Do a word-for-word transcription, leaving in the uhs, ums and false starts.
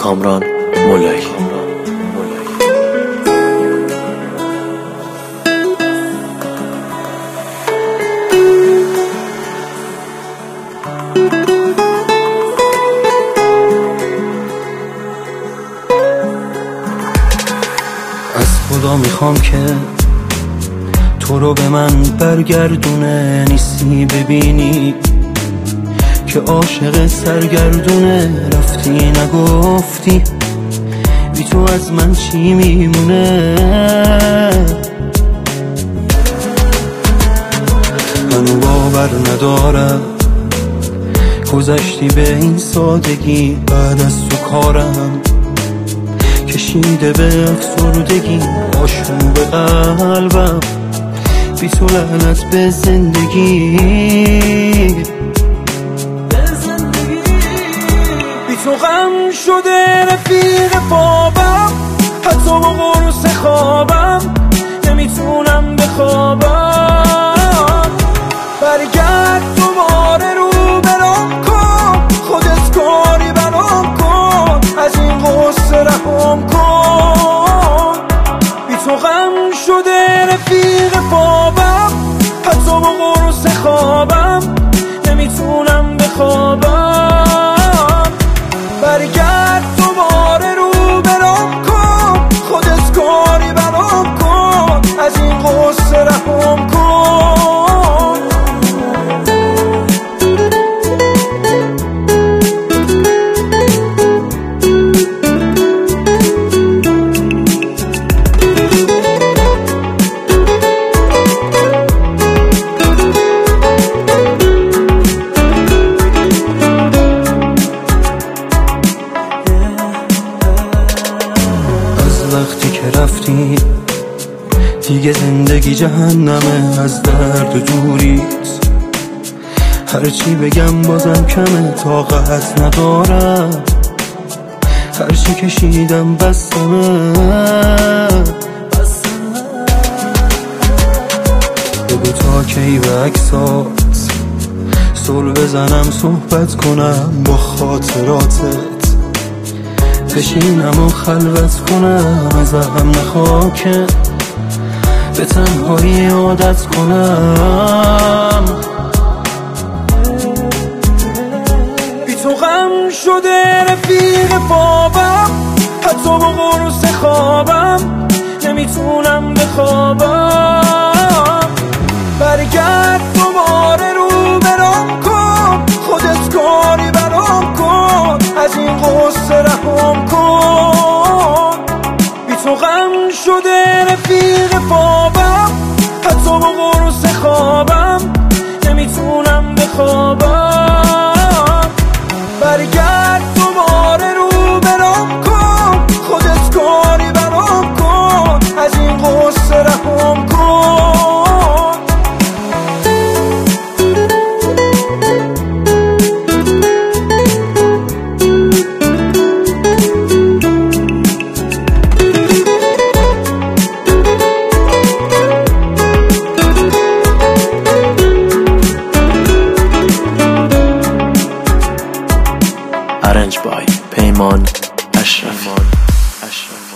کامران مولایی. از خدا میخوام که تو رو به من برگردونه، نیستی ببینی که عاشق سرگردونه. رفتی نگفتی بی تو از من چی میمونه. من باور ندارم گذشتی به این سادگی، بعد از تو کارم کشیده به افسردگی. آشوب قلبم بی تو، لعنت به زندگی. بی تو غم شده رفیق خوابم، حتی با قرص خوابم نمیتونم بخوابم. برگرد دوباره رو برام کن، خودت کاری برام کن، از این غصه رهام کن. بی تو غم شده رفیق خوابم، حتی با قرص خوابم نمیتونم بخوابم. برگرد دوباره رو برام کن، خودت کاری برام کن، از این غصه رهام کن. وقتی که رفتی دیگه زندگی جهنمه، از درد دوریت هرچی بگم بازم کمه. طاقت ندارم هرچی کشیدم بسمه. بگو تا کی به عکسات صلح بزنم، صحبت کنم با خاطراتت، بشینم و خلوت کنم، ازم نخواه که به تنهایی عادت کنم. بی تو غم شده رفیق خوابم، حتی با قرص خوابم نمیتونم بخوابم. برگرد دوباره رو برام کن، خودت کاری برام کن، از این غصه رهام کن. بی تو غم شده رفیق خوابم، حتی با قرص خوابم نمیتونم بخوابم. برگرد دوباره رو برام کن، خودت کاری برام کن، از این غصه رهام کن. Arranged by پیمان اشرفی.